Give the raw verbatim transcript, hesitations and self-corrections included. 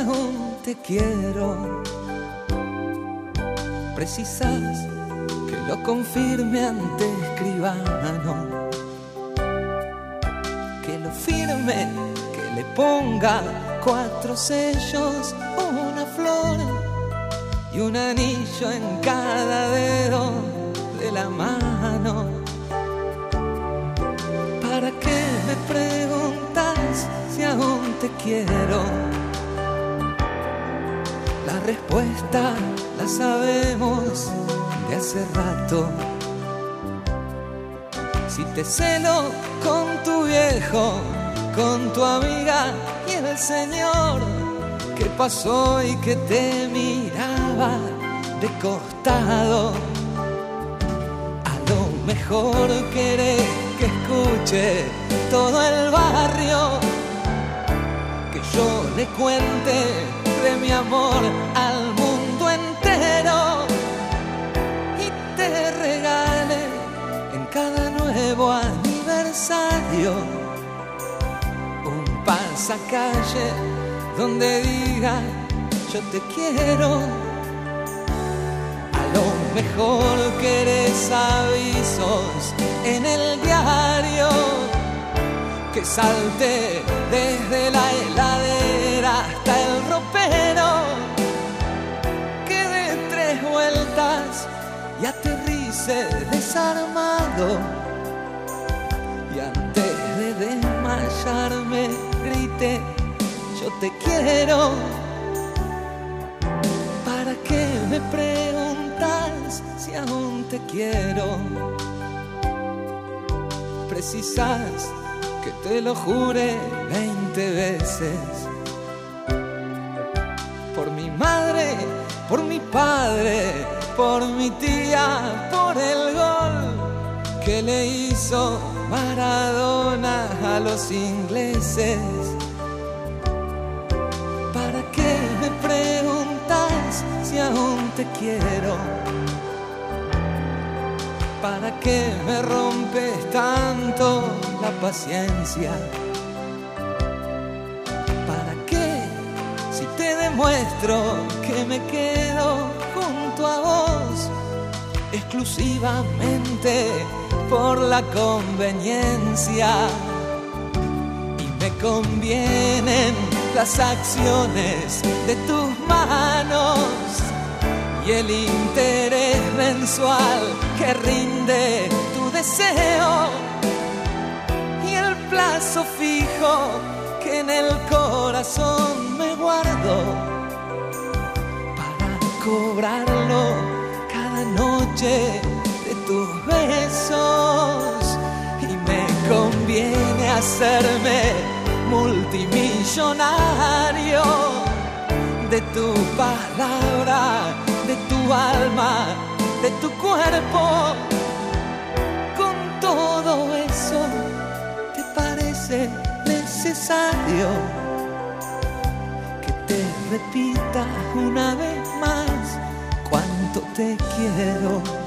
aún te quiero. Precisas que lo confirme ante escribano, que lo firme, que le ponga cuatro sellos, una flor y un anillo en cada dedo de la mano. ¿Para qué me preguntas si aún te quiero? La respuesta la sabemos de hace rato. Si te celo con tu viejo, con tu amiga y el señor que pasó y que te miraba de costado, a lo mejor querés que escuche todo el barrio, que yo le cuente de mi amor al mundo entero y te regale en cada nuevo aniversario un pasacalle donde diga yo te quiero. A lo mejor querés avisos en el diario, que salte desde la heladera hasta el ropero, que dé tres vueltas y aterrice desarmado, y antes de desmayarme grite yo te quiero. ¿Para qué me preguntas si aún te quiero? Precisas que te lo jure veinte veces. Por mi madre, por mi padre, por mi tía, por el gol que le hizo Maradona a los ingleses. ¿Para qué me preguntas si aún te quiero? ¿Para qué me rompes tanto la paciencia? ¿Para qué si te demuestro que me quedo junto a vos exclusivamente por la conveniencia? Y me convienen las acciones de tus manos y el interés mensual que rinde tu deseo, y el plazo fijo que en el corazón me guardo para cobrarlo cada noche de tus besos. Y me conviene hacerme multimillonario de tu palabra, de tu alma, de tu cuerpo. Con todo eso, ¿te parece necesario que te repita una vez más cuánto te quiero?